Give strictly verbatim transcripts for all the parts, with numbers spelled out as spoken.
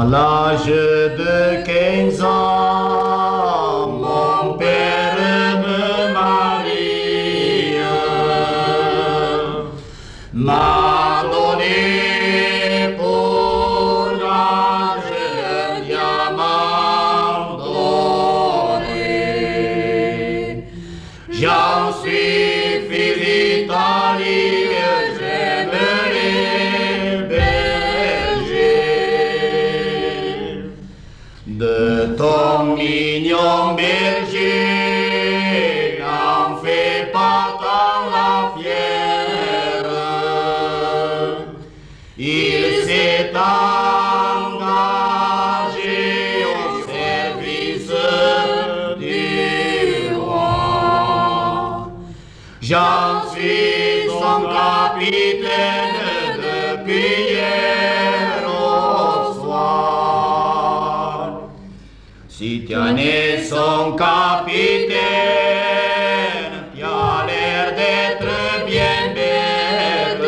À l'âge de quinze ans, mon père me marie, m'a donné pour la jeune diamant doré. J'en suis fils d'Italie, j'aime les bergers. De ton mignon berger, n'en fais pas tant la fière. Il s'est engagé au service du roi. J'en suis son capitaine depuis hier au soir. Si tu en es son capitaine, tu as l'air d'être bien belle.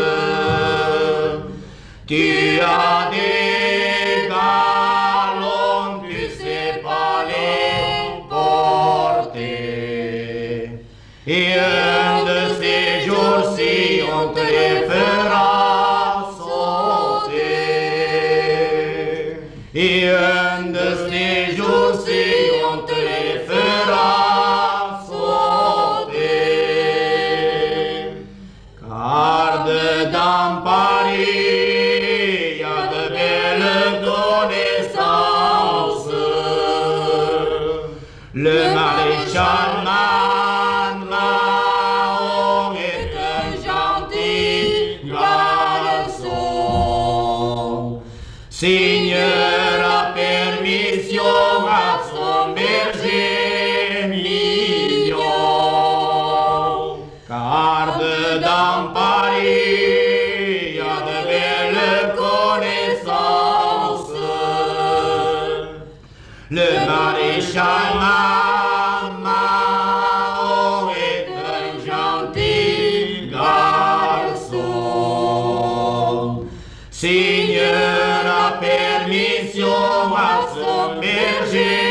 Tu as des galons, tu sais pas les porter. Et un de ces jours-ci, on te les fera sauter. Et un de ces jours-ci, on te les fera sauter. Car dedans Paris, y a de belles connaissances. Le maréchal Mahon est un gentil garçon. Signera permission à son berger mignon. Car dedans Paris, y a de belles connaissances. Le maréchal Mahon est un gentil garçon. Signera permission à son berger